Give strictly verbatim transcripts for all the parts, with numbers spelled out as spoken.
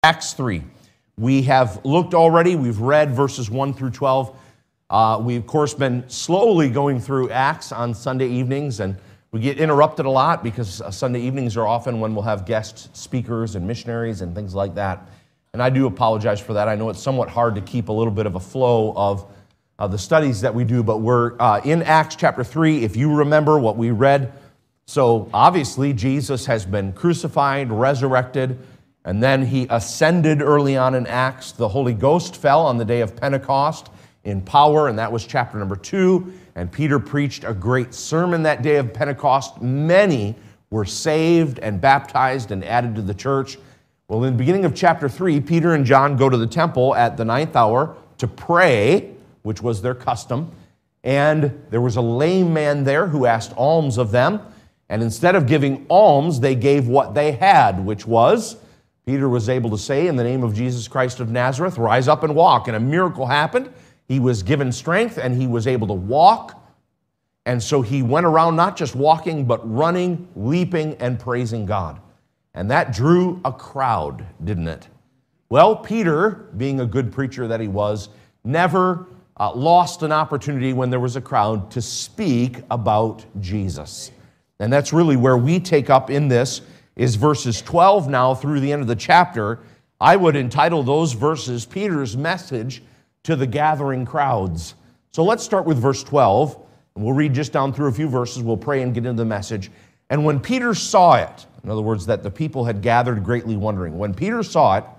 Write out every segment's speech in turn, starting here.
Acts three. We have looked already, we've read verses one through twelve. Uh, we've, of course, been slowly going through Acts on Sunday evenings, and we get interrupted a lot because uh, Sunday evenings are often when we'll have guest speakers and missionaries and things like that. And I do apologize for that. I know it's somewhat hard to keep a little bit of a flow of uh, the studies that we do, but we're uh, in Acts chapter three, if you remember what we read. So obviously, Jesus has been crucified, resurrected, and then he ascended early on in Acts. The Holy Ghost fell on the day of Pentecost in power, and that was chapter number two. And Peter preached a great sermon that day of Pentecost. Many were saved and baptized and added to the church. Well, in the beginning of chapter three, Peter and John go to the temple at the ninth hour to pray, which was their custom. And there was a lame man there who asked alms of them. And instead of giving alms, they gave what they had, which was, Peter was able to say, in the name of Jesus Christ of Nazareth, rise up and walk. And a miracle happened. He was given strength and he was able to walk. And so he went around not just walking, but running, leaping, and praising God. And that drew a crowd, didn't it? Well, Peter, being a good preacher that he was, never uh, lost an opportunity when there was a crowd to speak about Jesus. And that's really where we take up in this, is verses twelve now through the end of the chapter. I would entitle those verses Peter's message to the gathering crowds. So let's start with verse twelve, and we'll read just down through a few verses. We'll pray and get into the message. And when Peter saw it, in other words, that the people had gathered greatly wondering, when Peter saw it,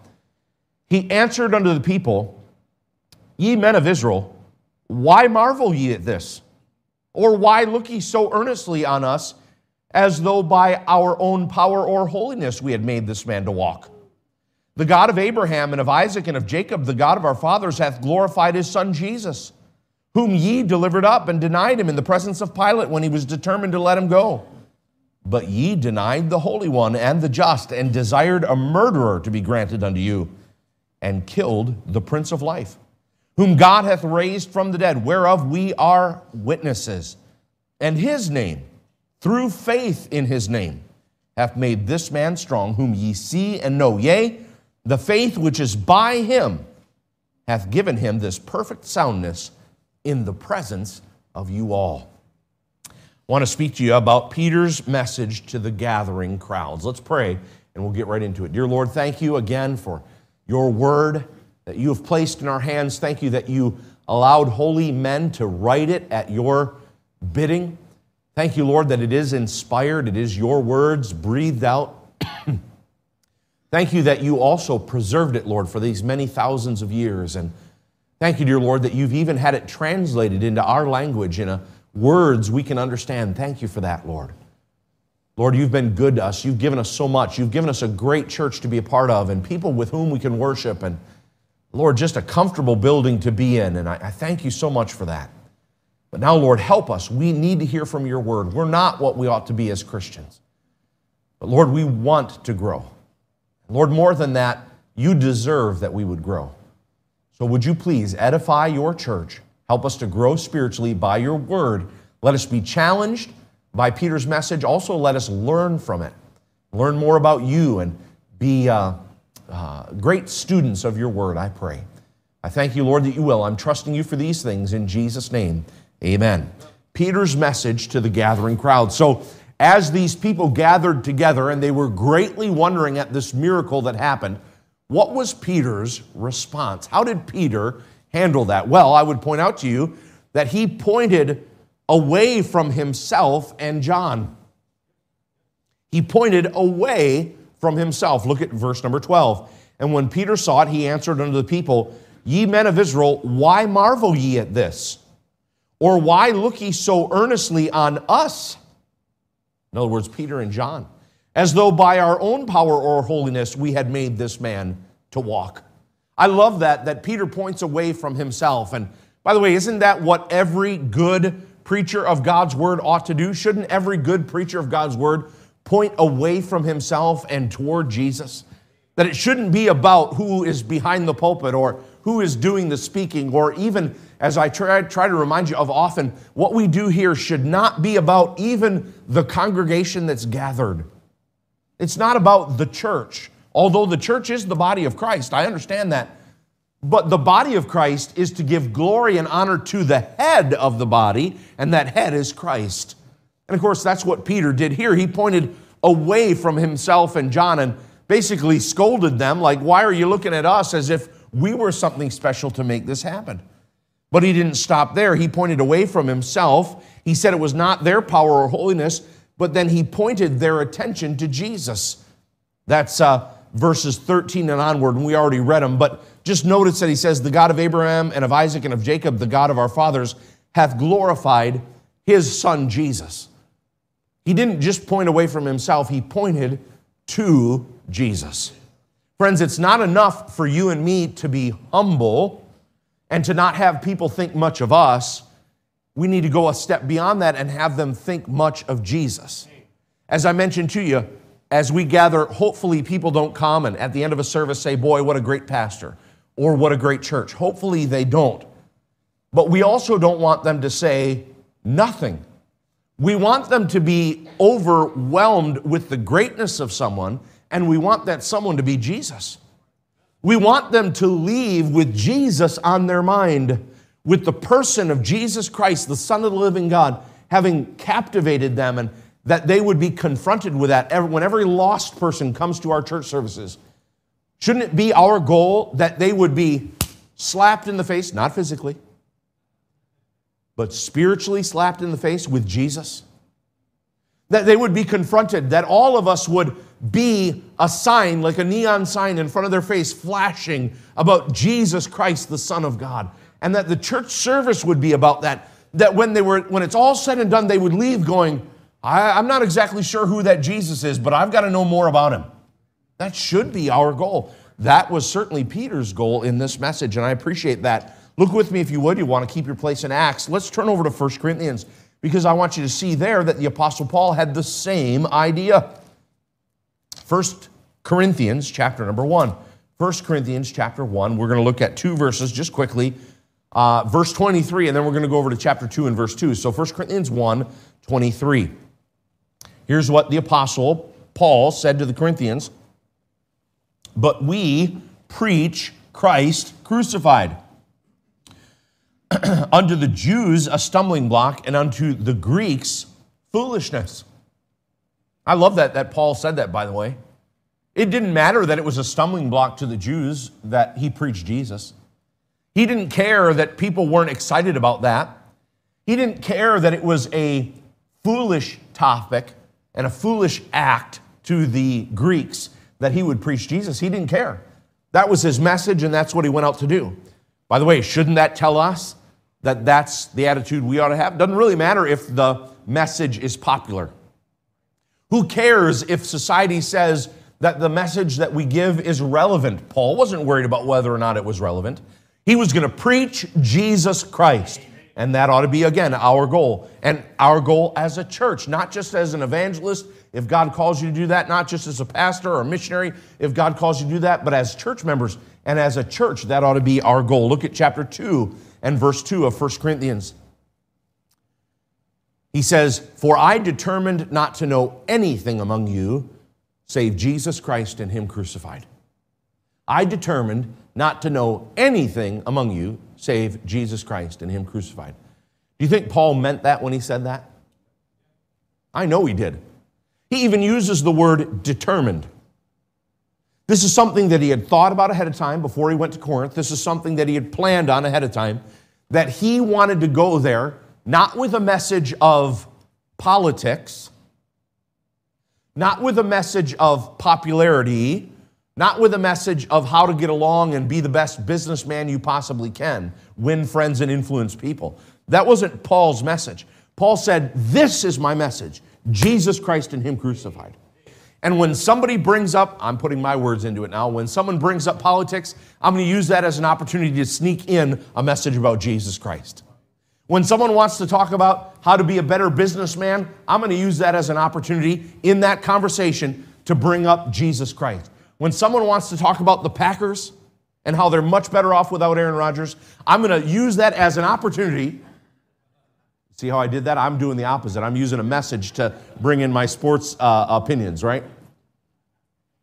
he answered unto the people, Ye men of Israel, why marvel ye at this? Or why look ye so earnestly on us, as though by our own power or holiness we had made this man to walk? The God of Abraham and of Isaac and of Jacob, the God of our fathers, hath glorified his son Jesus, whom ye delivered up and denied him in the presence of Pilate when he was determined to let him go. But ye denied the Holy One and the just, and desired a murderer to be granted unto you, and killed the Prince of Life, whom God hath raised from the dead, whereof we are witnesses. And his name, through faith in his name, hath made this man strong, whom ye see and know. Yea, the faith which is by him hath given him this perfect soundness in the presence of you all. I want to speak to you about Peter's message to the gathering crowds. Let's pray, and we'll get right into it. Dear Lord, thank you again for your word that you have placed in our hands. Thank you that you allowed holy men to write it at your bidding. Thank you, Lord, that it is inspired. It is your words breathed out. Thank you that you also preserved it, Lord, for these many thousands of years. And thank you, dear Lord, that you've even had it translated into our language in a words we can understand. Thank you for that, Lord. Lord, you've been good to us. You've given us so much. You've given us a great church to be a part of and people with whom we can worship. And Lord, just a comfortable building to be in. And I, I thank you so much for that. But now, Lord, help us. We need to hear from your word. We're not what we ought to be as Christians. But Lord, we want to grow. Lord, more than that, you deserve that we would grow. So would you please edify your church? Help us to grow spiritually by your word. Let us be challenged by Peter's message. Also, let us learn from it. Learn more about you and be uh, uh, great students of your word, I pray. I thank you, Lord, that you will. I'm trusting you for these things in Jesus' name. Amen. Peter's message to the gathering crowd. So as these people gathered together and they were greatly wondering at this miracle that happened, what was Peter's response? How did Peter handle that? Well, I would point out to you that he pointed away from himself and John. He pointed away from himself. Look at verse number twelve. And when Peter saw it, he answered unto the people, Ye men of Israel, why marvel ye at this? Or why look ye so earnestly on us? In other words, Peter and John, as though by our own power or holiness we had made this man to walk. I love that, that Peter points away from himself. And by the way, isn't that what every good preacher of God's word ought to do? Shouldn't every good preacher of God's word point away from himself and toward Jesus? That it shouldn't be about who is behind the pulpit or who is doing the speaking, or even, as I try, try to remind you of often, what we do here should not be about even the congregation that's gathered. It's not about the church. Although the church is the body of Christ, I understand that. But the body of Christ is to give glory and honor to the head of the body, and that head is Christ. And of course, that's what Peter did here. He pointed away from himself and John and basically scolded them, like, why are you looking at us as if we were something special to make this happen? But he didn't stop there. He pointed away from himself. He said it was not their power or holiness, but then he pointed their attention to Jesus. That's uh, verses thirteen and onward, and we already read them. But just notice that he says, the God of Abraham and of Isaac and of Jacob, the God of our fathers, hath glorified his son Jesus. He didn't just point away from himself. He pointed to Jesus. Friends, it's not enough for you and me to be humble and to not have people think much of us. We need to go a step beyond that and have them think much of Jesus. As I mentioned to you, as we gather, hopefully people don't come and at the end of a service say, boy, what a great pastor, or what a great church. Hopefully they don't. But we also don't want them to say nothing. We want them to be overwhelmed with the greatness of someone, and we want that someone to be Jesus. We want them to leave with Jesus on their mind, with the person of Jesus Christ, the Son of the living God, having captivated them, and that they would be confronted with that when every lost person comes to our church services. Shouldn't it be our goal that they would be slapped in the face, not physically, but spiritually slapped in the face with Jesus? That they would be confronted, that all of us would be a sign, like a neon sign in front of their face, flashing about Jesus Christ, the Son of God. And that the church service would be about that. That when they were, when it's all said and done, they would leave going, I, I'm not exactly sure who that Jesus is, but I've got to know more about him. That should be our goal. That was certainly Peter's goal in this message, and I appreciate that. Look with me, if you would. You want to keep your place in Acts. Let's turn over to First Corinthians, because I want you to see there that the Apostle Paul had the same idea. First Corinthians chapter number one. First Corinthians chapter one. We're going to look at two verses just quickly. Uh, verse twenty-three, and then we're going to go over to chapter two and verse two. So First Corinthians one, twenty-three. Here's what the Apostle Paul said to the Corinthians. But we preach Christ crucified. Unto the Jews a stumbling block, and unto the Greeks foolishness. I love that, that Paul said that, by the way. It didn't matter that it was a stumbling block to the Jews that he preached Jesus. He didn't care that people weren't excited about that. He didn't care that it was a foolish topic and a foolish act to the Greeks that he would preach Jesus. He didn't care. That was his message, and that's what he went out to do. By the way, shouldn't that tell us that that's the attitude we ought to have? Doesn't really matter if the message is popular. Who cares if society says that the message that we give is relevant? Paul wasn't worried about whether or not it was relevant. He was going to preach Jesus Christ. And that ought to be, again, our goal. And our goal as a church, not just as an evangelist, if God calls you to do that, not just as a pastor or a missionary, if God calls you to do that, but as church members and as a church, that ought to be our goal. Look at chapter two and verse two of First Corinthians. He says, for I determined not to know anything among you save Jesus Christ and him crucified. I determined not to know anything among you save Jesus Christ and him crucified. Do you think Paul meant that when he said that? I know he did. He even uses the word determined. This is something that he had thought about ahead of time before he went to Corinth. This is something that he had planned on ahead of time, that he wanted to go there, not with a message of politics, not with a message of popularity, not with a message of how to get along and be the best businessman you possibly can, win friends and influence people. That wasn't Paul's message. Paul said, this is my message, Jesus Christ and him crucified. And when somebody brings up, I'm putting my words into it now, when someone brings up politics, I'm going to use that as an opportunity to sneak in a message about Jesus Christ. When someone wants to talk about how to be a better businessman, I'm going to use that as an opportunity in that conversation to bring up Jesus Christ. When someone wants to talk about the Packers and how they're much better off without Aaron Rodgers, I'm going to use that as an opportunity. See how I did that? I'm doing the opposite. I'm using a message to bring in my sports uh, opinions, right?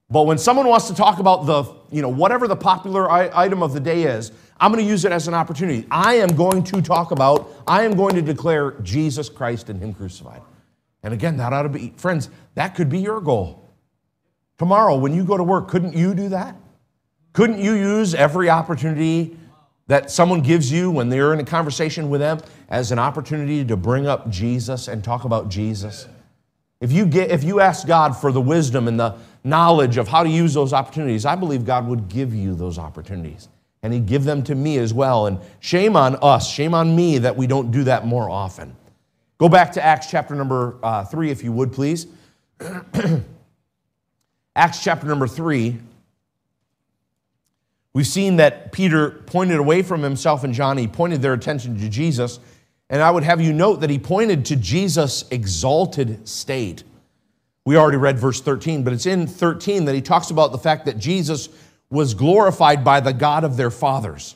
But when someone wants to talk about the, you know, whatever the popular item of the day is, I'm going to use it as an opportunity. I am going to talk about, I am going to declare Jesus Christ and Him crucified. And again, that ought to be, friends, that could be your goal. Tomorrow, when you go to work, couldn't you do that? Couldn't you use every opportunity that someone gives you when they're in a conversation with them as an opportunity to bring up Jesus and talk about Jesus? If you get, if you ask God for the wisdom and the knowledge of how to use those opportunities, I believe God would give you those opportunities. And He'd give them to me as well. And shame on us, shame on me that we don't do that more often. Go back to Acts chapter number uh, three, if you would, please. Acts chapter number three. We've seen that Peter pointed away from himself and John. He pointed their attention to Jesus. And I would have you note that he pointed to Jesus' exalted state. We already read verse thirteen, but it's in thirteen that he talks about the fact that Jesus was glorified by the God of their fathers.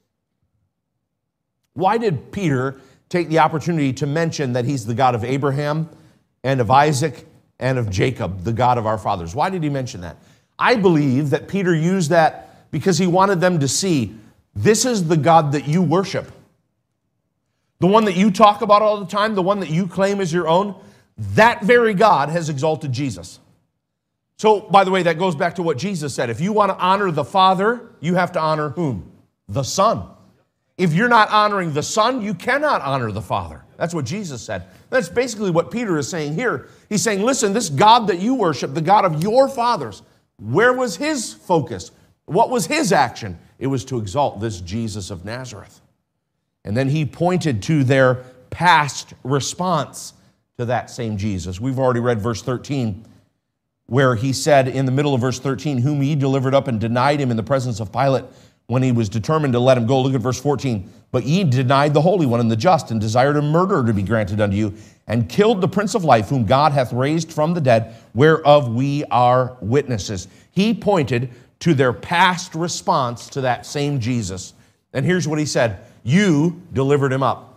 Why did Peter take the opportunity to mention that He's the God of Abraham and of Isaac and of Jacob, the God of our fathers? Why did he mention that? I believe that Peter used that because he wanted them to see, this is the God that you worship. The one that you talk about all the time, the one that you claim as your own, that very God has exalted Jesus. So, by the way, that goes back to what Jesus said. If you want to honor the Father, you have to honor whom? The Son. If you're not honoring the Son, you cannot honor the Father. That's what Jesus said. That's basically what Peter is saying here. He's saying, listen, this God that you worship, the God of your fathers, where was His focus? What was His action? It was to exalt this Jesus of Nazareth. And then he pointed to their past response to that same Jesus. We've already read verse thirteen, where he said in the middle of verse thirteen, whom ye delivered up and denied Him in the presence of Pilate when he was determined to let Him go. Look at verse fourteen. But ye denied the Holy One and the just, and desired a murderer to be granted unto you, and killed the Prince of Life, whom God hath raised from the dead, whereof we are witnesses. He pointed to their past response to that same Jesus. And here's what he said. You delivered Him up.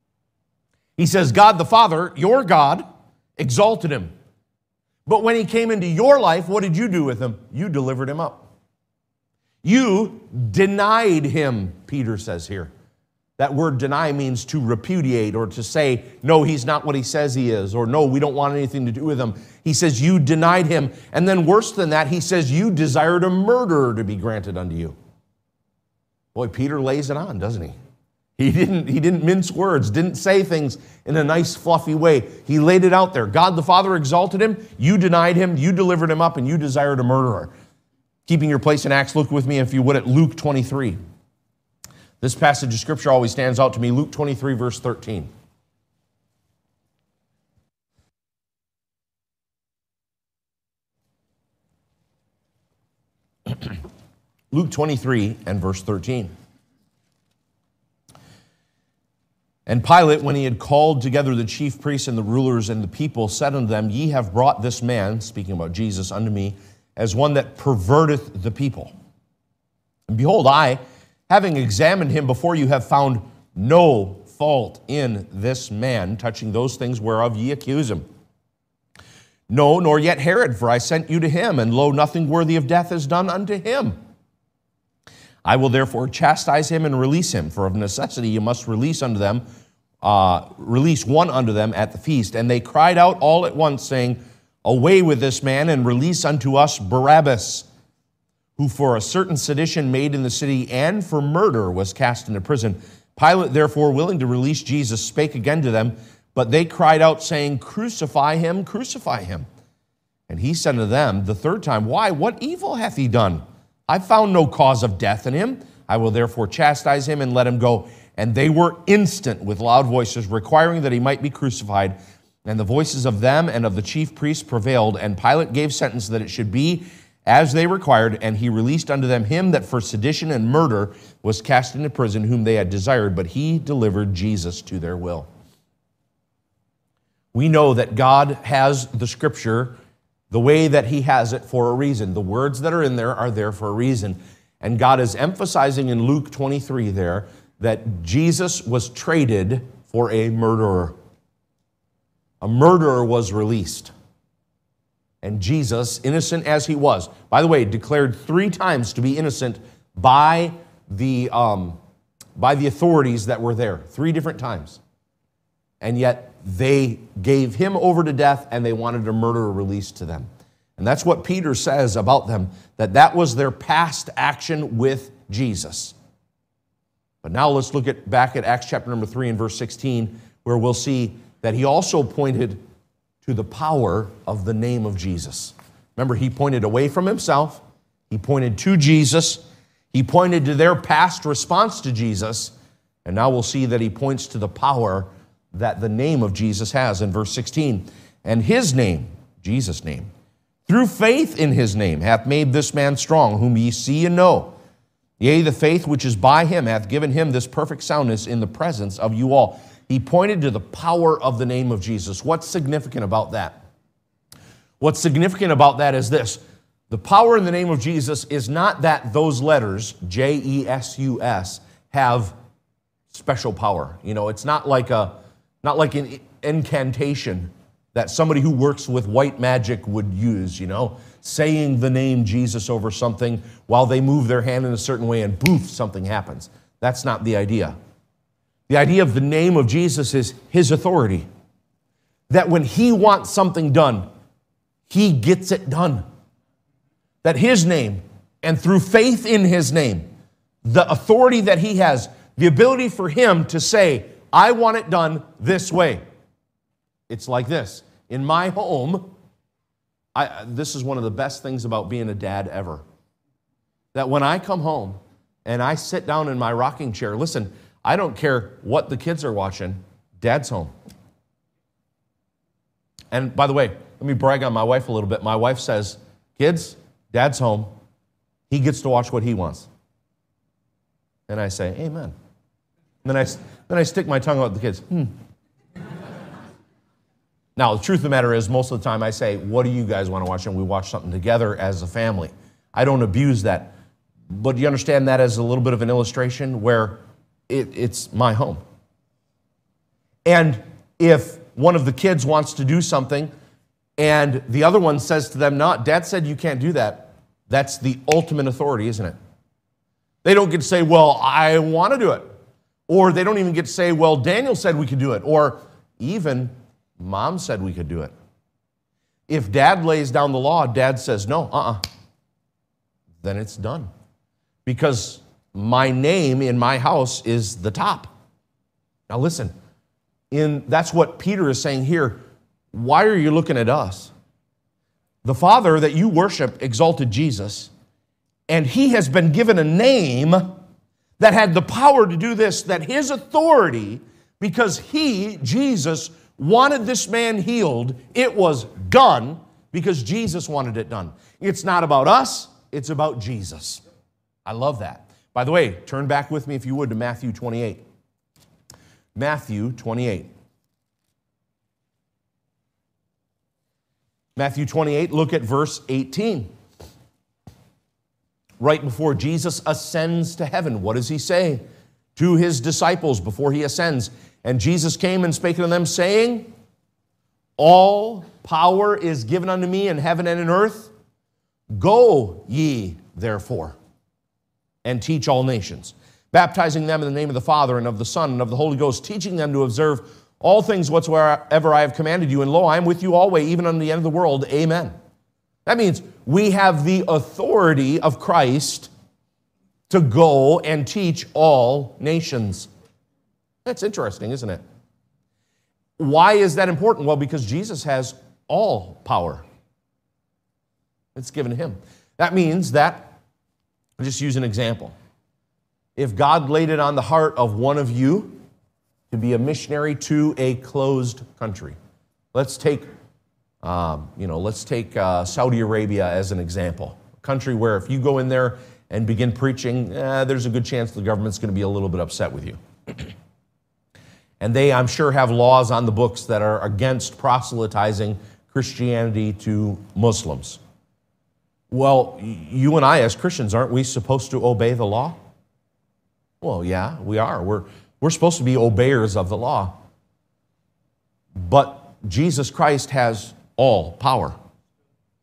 He says, God the Father, your God, exalted Him. But when He came into your life, what did you do with Him? You delivered Him up. You denied Him, Peter says here. That word deny means to repudiate or to say, no, He's not what He says He is, or no, we don't want anything to do with Him. He says, you denied Him. And then worse than that, he says, you desired a murderer to be granted unto you. Boy, Peter lays it on, doesn't he? He didn't, he didn't mince words, didn't say things in a nice, fluffy way. He laid it out there. God the Father exalted Him, you denied Him, you delivered Him up, and you desired a murderer. Keeping your place in Acts, look with me, if you would, at Luke twenty-three. This passage of Scripture always stands out to me, Luke twenty-three, verse thirteen. Luke twenty-three and verse thirteen. And Pilate, when he had called together the chief priests and the rulers and the people, said unto them, ye have brought this man, speaking about Jesus, unto me, as one that perverteth the people. And behold, I, having examined him before you, have found no fault in this man, touching those things whereof ye accuse him. No, nor yet Herod, for I sent you to him, and lo, nothing worthy of death is done unto him. I will therefore chastise him and release him, for of necessity you must release unto them, uh, release one unto them at the feast. And they cried out all at once, saying, away with this man, and release unto us Barabbas, who for a certain sedition made in the city and for murder was cast into prison. Pilate, therefore, willing to release Jesus, spake again to them, but they cried out, saying, crucify him, crucify him. And he said to them the third time, why, what evil hath he done? I found no cause of death in him. I will therefore chastise him and let him go. And they were instant with loud voices, requiring that he might be crucified. And the voices of them and of the chief priests prevailed. And Pilate gave sentence that it should be as they required. And he released unto them him that for sedition and murder was cast into prison, whom they had desired. But he delivered Jesus to their will. We know that God has the Scripture the way that He has it for a reason. The words that are in there are there for a reason. And God is emphasizing in Luke twenty-three there that Jesus was traded for a murderer. A murderer was released. And Jesus, innocent as he was, by the way, declared three times to be innocent by the, um, by the authorities that were there, three different times. And yet they gave him over to death and they wanted a murderer released to them. And that's what Peter says about them, that that was their past action with Jesus. But now let's look at back at Acts chapter number three and verse sixteen, where we'll see that he also pointed to the power of the name of Jesus. Remember, he pointed away from himself. He pointed to Jesus. He pointed to their past response to Jesus. And now we'll see that he points to the power that the name of Jesus has in verse sixteen. And his name, Jesus' name, through faith in his name, hath made this man strong, whom ye see and know. Yea, the faith which is by him hath given him this perfect soundness in the presence of you all. He pointed to the power of the name of Jesus. What's significant about that? What's significant about that is this. The power in the name of Jesus is not that those letters, J E S U S, have special power. You know, it's not like a, not like an incantation that somebody who works with white magic would use, you know, saying the name Jesus over something while they move their hand in a certain way and poof, something happens. That's not the idea. The idea of the name of Jesus is his authority. That when he wants something done, he gets it done. That his name, and through faith in his name, the authority that he has, the ability for him to say, I want it done this way. It's like this. In my home, I, this is one of the best things about being a dad ever. That when I come home and I sit down in my rocking chair, listen, I don't care what the kids are watching, Dad's home. And by the way, let me brag on my wife a little bit. My wife says, kids, Dad's home. He gets to watch what he wants. And I say, amen. And then I, then I stick my tongue out at the kids. Hmm. Now, the truth of the matter is, most of the time I say, what do you guys want to watch? And we watch something together as a family. I don't abuse that. But do you understand that as a little bit of an illustration where it, it's my home? And if one of the kids wants to do something and the other one says to them, no, Dad said you can't do that, that's the ultimate authority, isn't it? They don't get to say, well, I want to do it. Or they don't even get to say, well, Daniel said we could do it. Or even, Mom said we could do it. If Dad lays down the law, Dad says, no, uh-uh, then it's done. Because my name in my house is the top. Now listen, in, that's what Peter is saying here. Why are you looking at us? The Father that you worship exalted Jesus, and he has been given a name that had the power to do this, that his authority, because he, Jesus, wanted this man healed, it was done because Jesus wanted it done. It's not about us, it's about Jesus. I love that. By the way, turn back with me, if you would, to Matthew twenty-eight. Matthew twenty-eight. Matthew twenty-eight, look at verse eighteen. Right before Jesus ascends to heaven, what does he say to his disciples before he ascends? And Jesus came and spake unto them, saying, all power is given unto me in heaven and in earth. Go ye, therefore, and teach all nations, baptizing them in the name of the Father and of the Son and of the Holy Ghost, teaching them to observe all things whatsoever I have commanded you. And lo, I am with you always, even unto the end of the world. Amen. That means we have the authority of Christ to go and teach all nations. That's interesting, isn't it? Why is that important? Well, because Jesus has all power. It's given to him. That means that, I'll just use an example. If God laid it on the heart of one of you to be a missionary to a closed country, let's take, um, you know, let's take uh, Saudi Arabia as an example. A country where if you go in there and begin preaching, eh, there's a good chance the government's going to be a little bit upset with you. And they, I'm sure, have laws on the books that are against proselytizing Christianity to Muslims. Well, you and I as Christians, aren't we supposed to obey the law? Well, yeah, we are. We're, we're supposed to be obeyers of the law. But Jesus Christ has all power.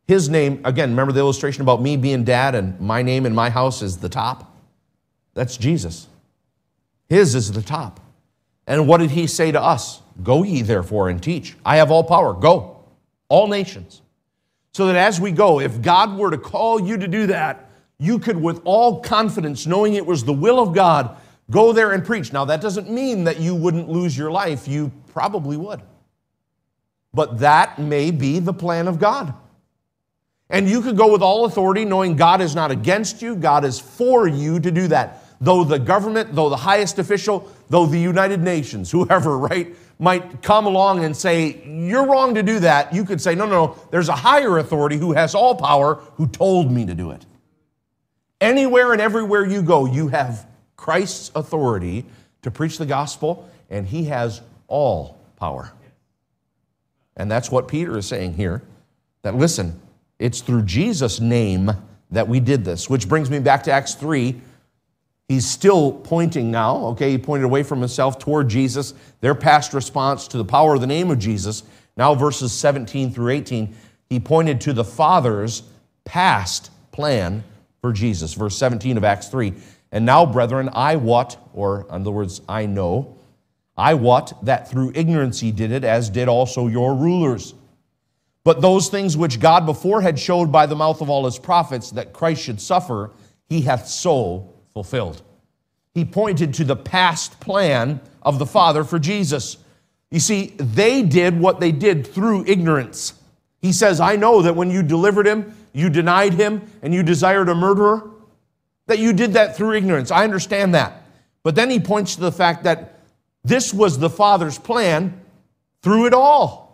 His name, again, remember the illustration about me being dad and my name in my house is the top? That's Jesus. His is the top. And what did he say to us? Go ye therefore and teach. I have all power. Go. All nations. So that as we go, if God were to call you to do that, you could with all confidence, knowing it was the will of God, go there and preach. Now that doesn't mean that you wouldn't lose your life. You probably would. But that may be the plan of God. And you could go with all authority, knowing God is not against you, God is for you to do that. Though the government, though the highest official, though the United Nations, whoever, right, might come along and say, you're wrong to do that, you could say, no, no, no, there's a higher authority who has all power who told me to do it. Anywhere and everywhere you go, you have Christ's authority to preach the gospel, and he has all power. And that's what Peter is saying here, that listen, it's through Jesus' name that we did this, which brings me back to Acts three. He's still pointing now, okay? He pointed away from himself toward Jesus, their past response to the power of the name of Jesus. Now verses seventeen through eighteen, he pointed to the Father's past plan for Jesus. Verse seventeen of Acts three, and now, brethren, I wot, or in other words, I know, I wot that through ignorance ye did it, as did also your rulers. But those things which God before had showed by the mouth of all his prophets that Christ should suffer, he hath so fulfilled. He pointed to the past plan of the Father for Jesus. You see, they did what they did through ignorance. He says, I know that when you delivered him, you denied him, and you desired a murderer, that you did that through ignorance. I understand that. But then he points to the fact that this was the Father's plan through it all.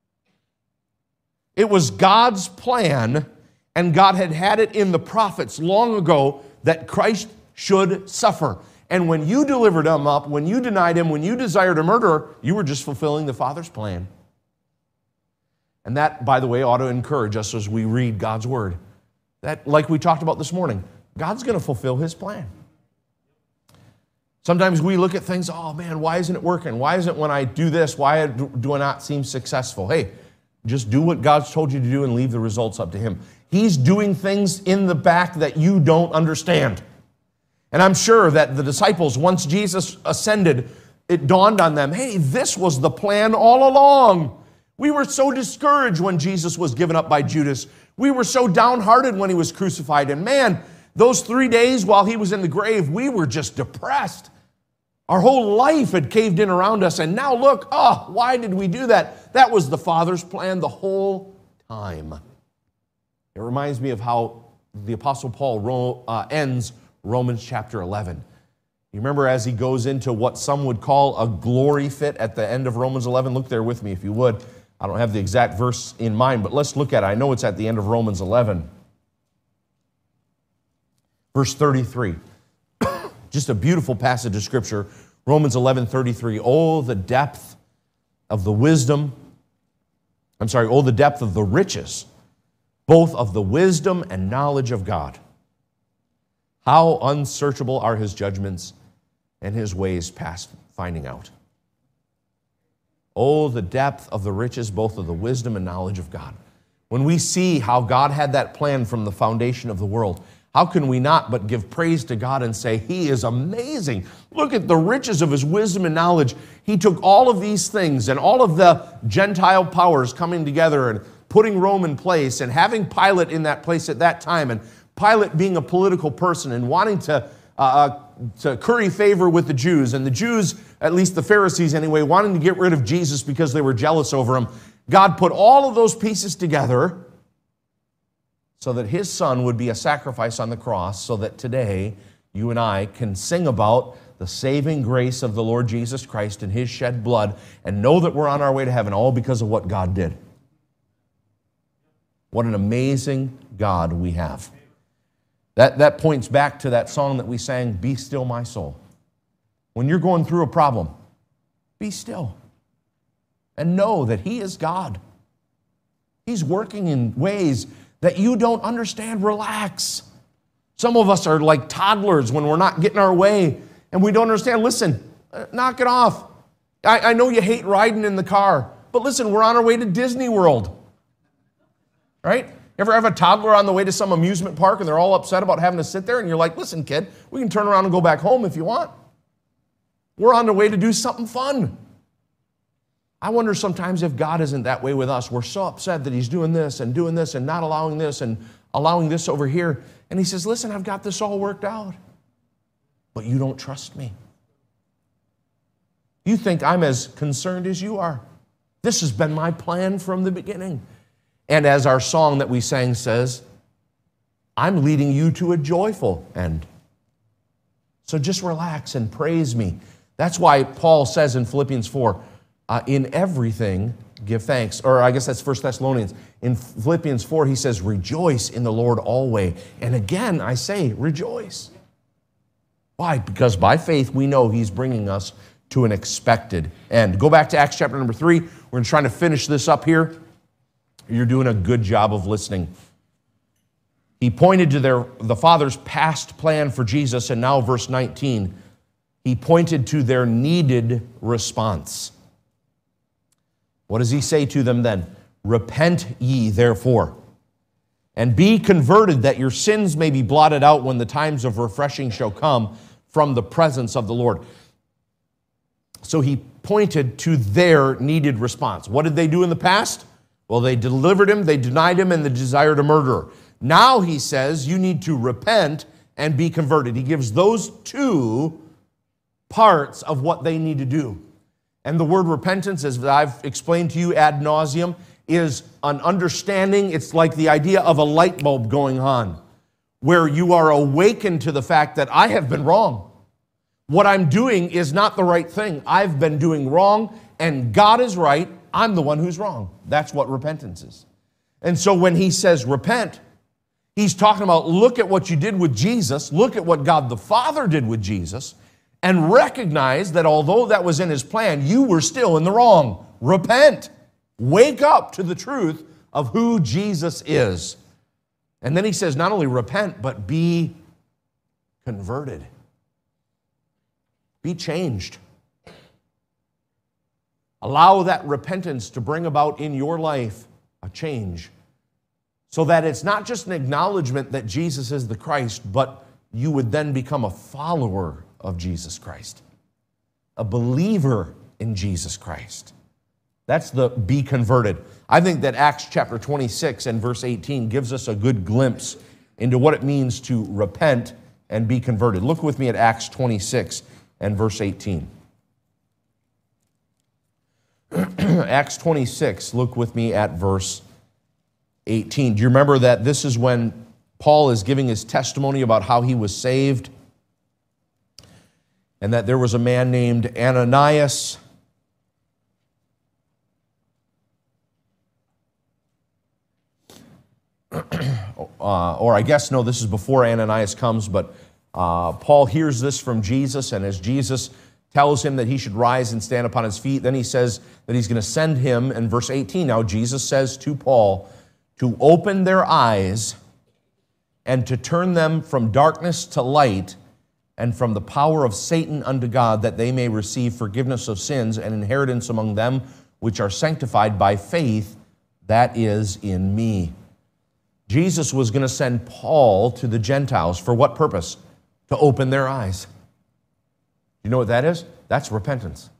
It was God's plan, and God had had it in the prophets long ago that Christ should suffer. And when you delivered him up, when you denied him, when you desired a murderer, you were just fulfilling the Father's plan. And that, by the way, ought to encourage us as we read God's word. That, like we talked about this morning, God's going to fulfill his plan. Sometimes we look at things, oh man, why isn't it working? Why isn't when I do this, why do I not seem successful? Hey, just do what God's told you to do and leave the results up to him. He's doing things in the back that you don't understand. And I'm sure that the disciples, once Jesus ascended, it dawned on them, hey, this was the plan all along. We were so discouraged when Jesus was given up by Judas. We were so downhearted when he was crucified. And man, those three days while he was in the grave, we were just depressed. Our whole life had caved in around us. And now look, oh, why did we do that? That was the Father's plan the whole time. It reminds me of how the Apostle Paul uh, ends Romans chapter eleven. You remember as he goes into what some would call a glory fit at the end of Romans eleven? Look there with me if you would. I don't have the exact verse in mind, but let's look at it. I know it's at the end of Romans eleven. Verse thirty-three. Just a beautiful passage of Scripture. Romans eleven thirty-three. Oh, the depth of the wisdom. I'm sorry, oh, the depth of the riches, both of the wisdom and knowledge of God. How unsearchable are his judgments and his ways past finding out. Oh, the depth of the riches, both of the wisdom and knowledge of God. When we see how God had that plan from the foundation of the world, how can we not but give praise to God and say, he is amazing. Look at the riches of his wisdom and knowledge. He took all of these things and all of the Gentile powers coming together and putting Rome in place and having Pilate in that place at that time, and Pilate being a political person and wanting to, uh, to curry favor with the Jews, and the Jews, at least the Pharisees anyway, wanting to get rid of Jesus because they were jealous over him. God put all of those pieces together so that his son would be a sacrifice on the cross, so that today you and I can sing about the saving grace of the Lord Jesus Christ and his shed blood and know that we're on our way to heaven, all because of what God did. What an amazing God we have. That, that points back to that song that we sang, Be Still My Soul. When you're going through a problem, be still and know that he is God. He's working in ways that you don't understand. Relax. Some of us are like toddlers when we're not getting our way and we don't understand. Listen, knock it off. I, I know you hate riding in the car, but listen, we're on our way to Disney World, right? ever have a toddler on the way to some amusement park and they're all upset about having to sit there and you're like, listen, kid, we can turn around and go back home if you want. We're on the way to do something fun. I wonder sometimes if God isn't that way with us. We're so upset that he's doing this and doing this and not allowing this and allowing this over here. And he says, listen, I've got this all worked out, but you don't trust me. You think I'm as concerned as you are. This has been my plan from the beginning. And as our song that we sang says, I'm leading you to a joyful end. So just relax and praise me. That's why Paul says in Philippians four, uh, in everything give thanks. Or I guess that's First Thessalonians. In Philippians four, he says, rejoice in the Lord always. And again, I say, rejoice. Why? Because by faith, we know he's bringing us to an expected end. Go back to Acts chapter number three. We're trying to finish this up here. You're doing a good job of listening. He pointed to their the Father's past plan for Jesus, and now verse nineteen, he pointed to their needed response. What does he say to them then? Repent ye therefore, and be converted, that your sins may be blotted out when the times of refreshing shall come from the presence of the Lord. So he pointed to their needed response. What did they do in the past? Well, they delivered him, they denied him, and they desired a murderer. Now he says you need to repent and be converted. He gives those two parts of what they need to do. And the word repentance, as I've explained to you ad nauseum, is an understanding. It's like the idea of a light bulb going on, where you are awakened to the fact that I have been wrong. What I'm doing is not the right thing. I've been doing wrong, and God is right. I'm the one who's wrong. That's what repentance is. And so when he says repent, he's talking about look at what you did with Jesus, look at what God the Father did with Jesus, and recognize that although that was in his plan, you were still in the wrong. Repent. Wake up to the truth of who Jesus is. And then he says not only repent, but be converted. Be changed. Allow that repentance to bring about in your life a change, so that it's not just an acknowledgement that Jesus is the Christ, but you would then become a follower of Jesus Christ, a believer in Jesus Christ. That's the be converted. I think that Acts chapter twenty-six and verse eighteen gives us a good glimpse into what it means to repent and be converted. Look with me at Acts twenty-six and verse eighteen. Acts twenty-six, look with me at verse eighteen. Do you remember that this is when Paul is giving his testimony about how he was saved? And that there was a man named Ananias. uh, or I guess, no, this is before Ananias comes, but uh, Paul hears this from Jesus, and as Jesus tells him that he should rise and stand upon his feet, then he says that he's going to send him, in verse eighteen, now Jesus says to Paul, to open their eyes and to turn them from darkness to light and from the power of Satan unto God, that they may receive forgiveness of sins and inheritance among them which are sanctified by faith, that is in me. Jesus was going to send Paul to the Gentiles. For what purpose? To open their eyes. You know what that is? That's repentance.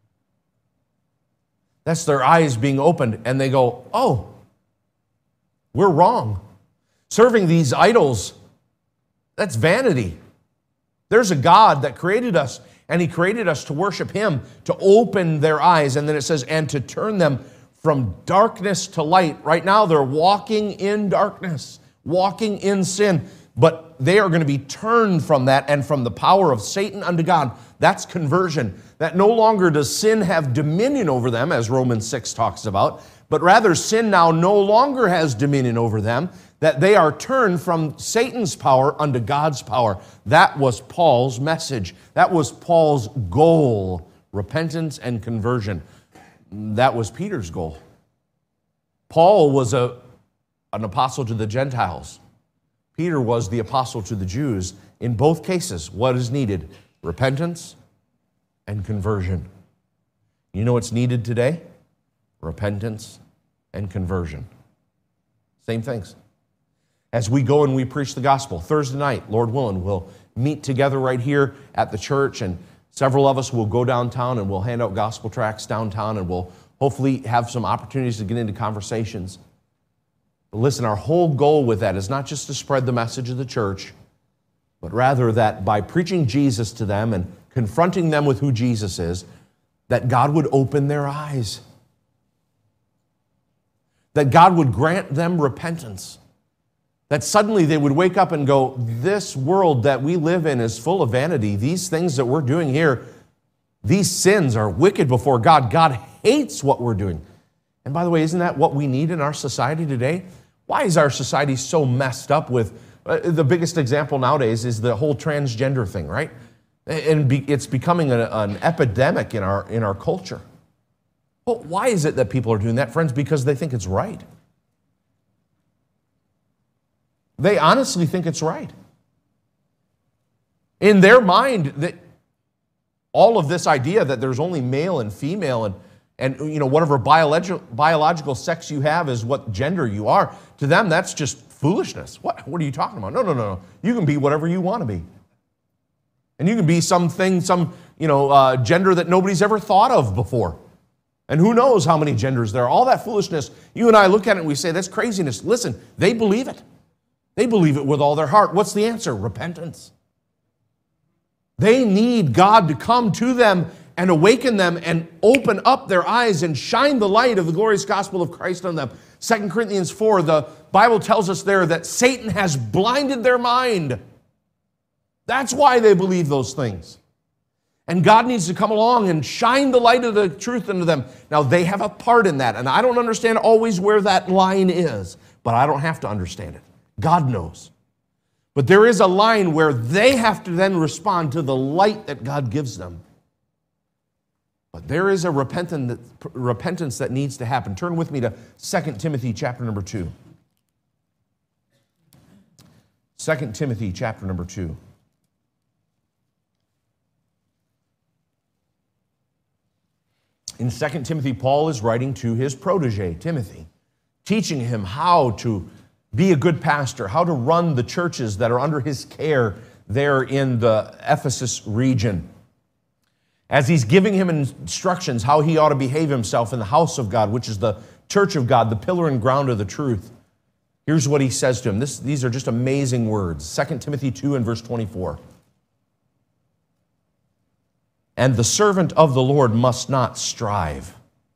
That's their eyes being opened, and they go, oh, we're wrong. Serving these idols, that's vanity. There's a God that created us, and he created us to worship him, to open their eyes. And then it says, and to turn them from darkness to light. Right now, they're walking in darkness, walking in sin, but they are going to be turned from that and from the power of Satan unto God. That's conversion. That no longer does sin have dominion over them, as Romans six talks about, but rather sin now no longer has dominion over them, that they are turned from Satan's power unto God's power. That was Paul's message. That was Paul's goal, repentance and conversion. That was Peter's goal. Paul was a, an apostle to the Gentiles. Peter was the apostle to the Jews. In both cases, what is needed? Repentance and conversion. You know what's needed today? Repentance and conversion. Same things. as we go and we preach the gospel. Thursday night, Lord willing, we'll meet together right here at the church, and several of us will go downtown and we'll hand out gospel tracts downtown, and we'll hopefully have some opportunities to get into conversations. But listen, our whole goal with that is not just to spread the message of the church, but rather that by preaching Jesus to them and confronting them with who Jesus is, that God would open their eyes. That God would grant them repentance. That suddenly they would wake up and go, this world that we live in is full of vanity. These things that we're doing here, these sins are wicked before God. God hates what we're doing. And by the way, isn't that what we need in our society today? Why is our society so messed up with, uh, the biggest example nowadays is the whole transgender thing, right? And be, it's becoming a, an epidemic in our, in our culture. Well, why is it that people are doing that, friends? Because they think it's right. They honestly think it's right. In their mind, that all of this idea that there's only male and female and, and you know, whatever biological, biological sex you have is what gender you are, to them that's just foolishness. What, what are you talking about? No, no, no, no. You can be whatever you want to be. And you can be something, some you know, uh, gender that nobody's ever thought of before. And who knows how many genders there are. All that foolishness, you and I look at it and we say, that's craziness. Listen, they believe it. They believe it with all their heart. What's the answer? Repentance. They need God to come to them and awaken them and open up their eyes and shine the light of the glorious gospel of Christ on them. Second Corinthians four, the Bible tells us there that Satan has blinded their mind. That's why they believe those things. And God needs to come along and shine the light of the truth into them. Now, they have a part in that, and I don't understand always where that line is, but I don't have to understand it. God knows. But there is a line where they have to then respond to the light that God gives them. But there is a repentance that needs to happen. Turn with me to Second Timothy chapter number two. Second Timothy chapter number two. In Second Timothy, Paul is writing to his protege, Timothy, teaching him how to be a good pastor, how to run the churches that are under his care there in the Ephesus region. As he's giving him instructions how he ought to behave himself in the house of God, which is the church of God, the pillar and ground of the truth. Here's what he says to him. This, these are just amazing words. Second Timothy two and verse twenty-four. And the servant of the Lord must not strive,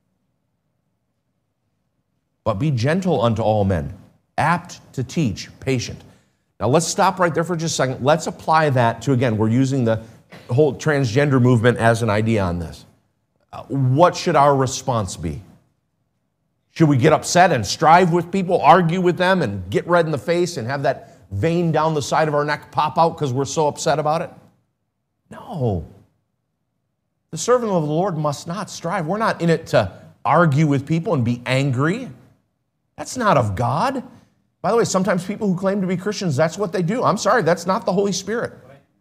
but be gentle unto all men, apt to teach, patient. Now let's stop right there for just a second. Let's apply that to, again, we're using the whole transgender movement as an idea on this. Uh, what should our response be? Should we get upset and strive with people, argue with them, and get red in the face and have that vein down the side of our neck pop out because we're so upset about it? No. The servant of the Lord must not strive. We're not in it to argue with people and be angry. That's not of God. By the way, sometimes people who claim to be Christians, that's what they do. I'm sorry, that's not the Holy Spirit.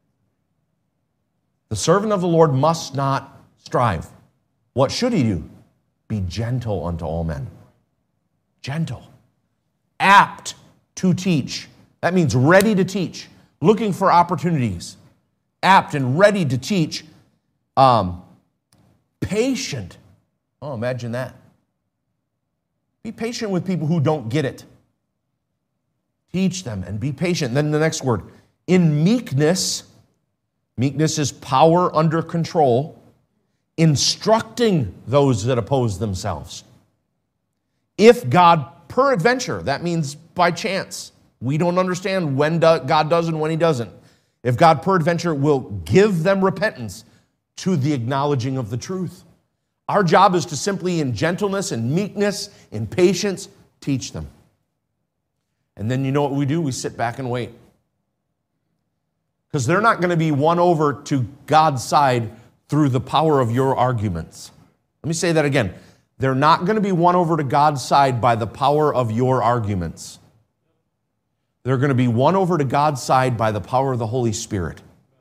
The servant of the Lord must not strive. What should he do? Be gentle unto all men. Gentle. Apt to teach. That means ready to teach. Looking for opportunities. Apt and ready to teach. Um, patient. Oh, imagine that. Be patient with people who don't get it. Teach them and be patient. Then the next word, in meekness. Meekness is power under control. Instructing those that oppose themselves. If God, peradventure, that means by chance. We don't understand when God does and when he doesn't. If God, peradventure, will give them repentance to the acknowledging of the truth. Our job is to simply, in gentleness and meekness, in patience, teach them. And then you know what we do? We sit back and wait. Because they're not going to be won over to God's side through the power of your arguments. Let me say that again. They're not going to be won over to God's side by the power of your arguments. They're going to be won over to God's side by the power of the Holy Spirit.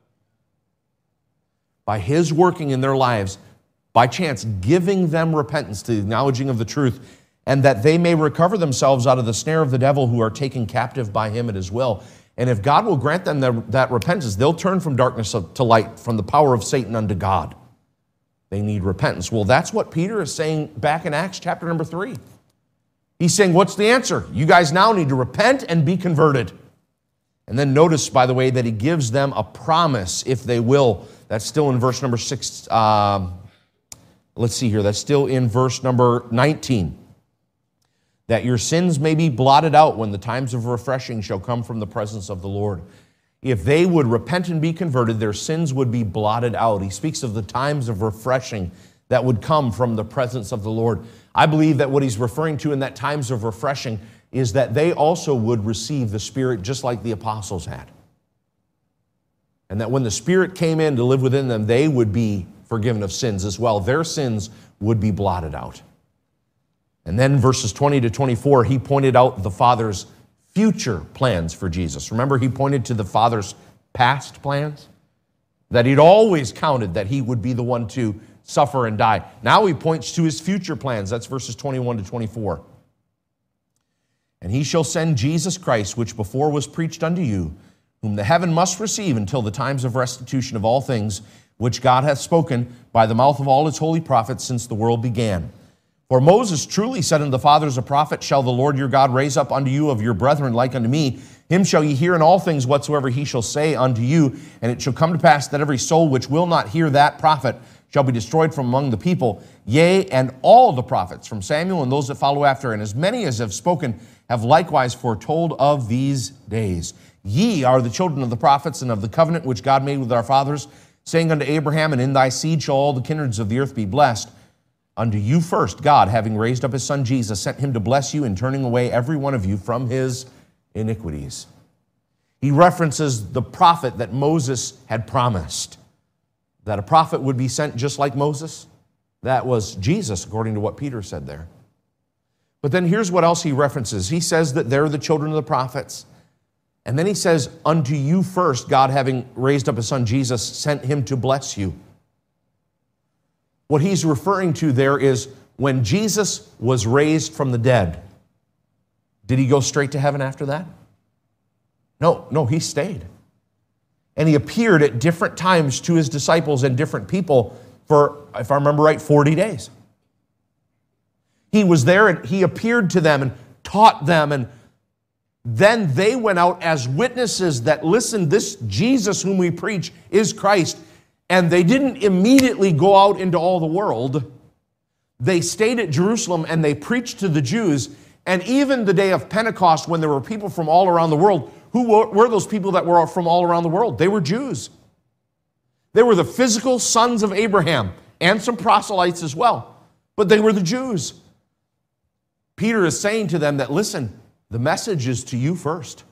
By his working in their lives, by chance, giving them repentance to the acknowledging of the truth, and that they may recover themselves out of the snare of the devil, who are taken captive by him at his will. And if God will grant them that, that repentance, they'll turn from darkness to light, from the power of Satan unto God. They need repentance. Well, that's what Peter is saying back in Acts chapter number three. He's saying, what's the answer? You guys now need to repent and be converted. And then notice, by the way, that he gives them a promise if they will. That's still in verse number six. Uh, let's see here. That's still in verse number nineteen. That your sins may be blotted out when the times of refreshing shall come from the presence of the Lord. If they would repent and be converted, their sins would be blotted out. He speaks of the times of refreshing that would come from the presence of the Lord. I believe that what he's referring to in that times of refreshing is that they also would receive the Spirit just like the apostles had. And that when the Spirit came in to live within them, they would be forgiven of sins as well. Their sins would be blotted out. And then verses twenty to twenty-four, he pointed out the Father's future plans for Jesus. Remember, he pointed to the Father's past plans? That he'd always counted that he would be the one to suffer and die. Now he points to his future plans. That's verses twenty-one to twenty-four. And he shall send Jesus Christ, which before was preached unto you, whom the heaven must receive until the times of restitution of all things, which God hath spoken by the mouth of all his holy prophets since the world began. For Moses truly said unto the fathers, a prophet shall the Lord your God raise up unto you of your brethren like unto me. Him shall ye hear in all things whatsoever he shall say unto you. And it shall come to pass that every soul which will not hear that prophet shall be destroyed from among the people. Yea, and all the prophets from Samuel and those that follow after, and as many as have spoken, have likewise foretold of these days. Ye are the children of the prophets and of the covenant which God made with our fathers, saying unto Abraham, and in thy seed shall all the kindreds of the earth be blessed. Unto you first, God, having raised up his son Jesus, sent him to bless you in turning away every one of you from his iniquities. He references the prophet that Moses had promised, that a prophet would be sent just like Moses. That was Jesus, according to what Peter said there. But then here's what else he references. He says that they're the children of the prophets. And then he says, unto you first, God, having raised up his son Jesus, sent him to bless you. What he's referring to there is when Jesus was raised from the dead, did he go straight to heaven after that? No, no, he stayed. And he appeared at different times to his disciples and different people for, if I remember right, forty days. He was there and he appeared to them and taught them, and then they went out as witnesses that, listen, this Jesus whom we preach is Christ. And they didn't immediately go out into all the world. They stayed at Jerusalem and they preached to the Jews. And even the day of Pentecost, when there were people from all around the world, who were those people that were from all around the world? They were Jews. They were the physical sons of Abraham and some proselytes as well. But they were the Jews. Peter is saying to them that, listen, the message is to you first.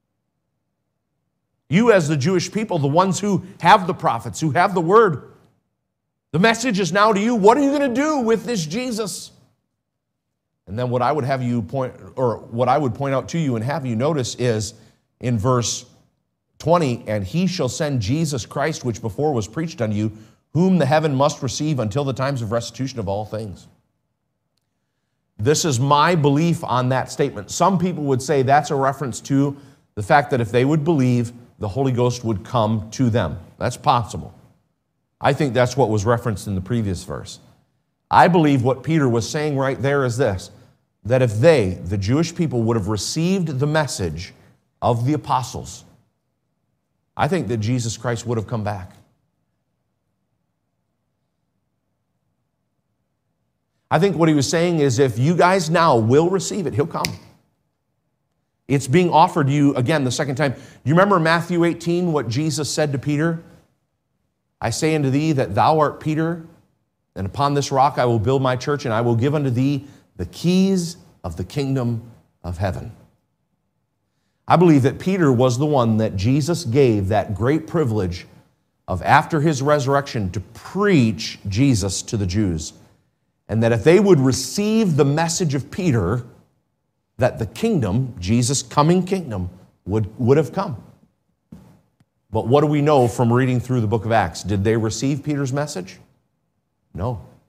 You as the Jewish people, the ones who have the prophets, who have the word, the message is now to you. What are you going to do with this Jesus? And then what I would have you point, or what I would point out to you and have you notice is in verse twenty, and he shall send Jesus Christ, which before was preached unto you, whom the heaven must receive until the times of restitution of all things. This is my belief on that statement. Some people would say that's a reference to the fact that if they would believe, the Holy Ghost would come to them. That's possible. I think that's what was referenced in the previous verse. I believe what Peter was saying right there is this, that if they, the Jewish people, would have received the message of the apostles, I think that Jesus Christ would have come back. I think what he was saying is if you guys now will receive it, he'll come. It's being offered to you again the second time. You remember Matthew eighteen, what Jesus said to Peter? I say unto thee that thou art Peter, and upon this rock I will build my church, and I will give unto thee the keys of the kingdom of heaven. I believe that Peter was the one that Jesus gave that great privilege of, after his resurrection, to preach Jesus to the Jews. And that if they would receive the message of Peter, that the kingdom, Jesus' coming kingdom, would, would have come. But what do we know from reading through the book of Acts? Did they receive Peter's message? No.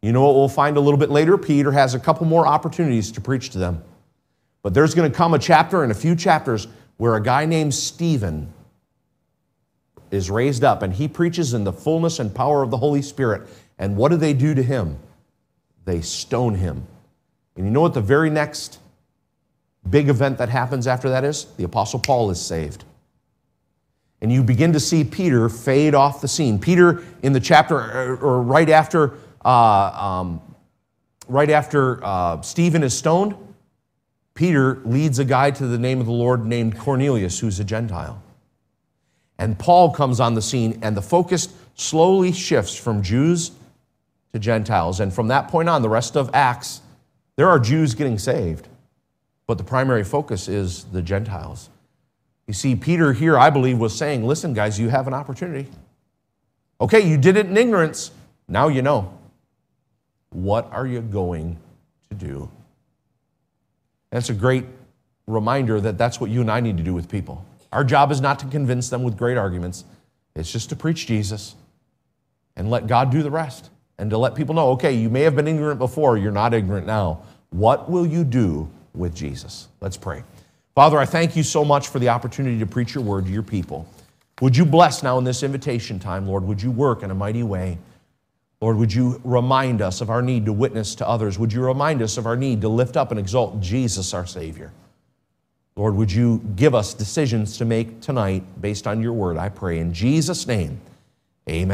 You know what we'll find a little bit later? Peter has a couple more opportunities to preach to them. But there's going to come a chapter and a few chapters where a guy named Stephen is raised up, and he preaches in the fullness and power of the Holy Spirit. And what do they do to him? They stone him. And you know what the very next big event that happens after that is? The Apostle Paul is saved. And you begin to see Peter fade off the scene. Peter, in the chapter, or, or right after, uh, um, right after uh, Stephen is stoned, Peter leads a guy to the name of the Lord named Cornelius, who's a Gentile. And Paul comes on the scene, and the focus slowly shifts from Jews to Gentiles. And from that point on, the rest of Acts, there are Jews getting saved, but the primary focus is the Gentiles. You see, Peter here, I believe, was saying, listen, guys, you have an opportunity. Okay, you did it in ignorance. Now you know. What are you going to do? That's a great reminder that that's what you and I need to do with people. Our job is not to convince them with great arguments. It's just to preach Jesus and let God do the rest. And to let people know, okay, you may have been ignorant before, you're not ignorant now. What will you do with Jesus? Let's pray. Father, I thank you so much for the opportunity to preach your word to your people. Would you bless now in this invitation time, Lord? Would you work in a mighty way? Lord, would you remind us of our need to witness to others? Would you remind us of our need to lift up and exalt Jesus, our Savior? Lord, would you give us decisions to make tonight based on your word, I pray. In Jesus' name, amen.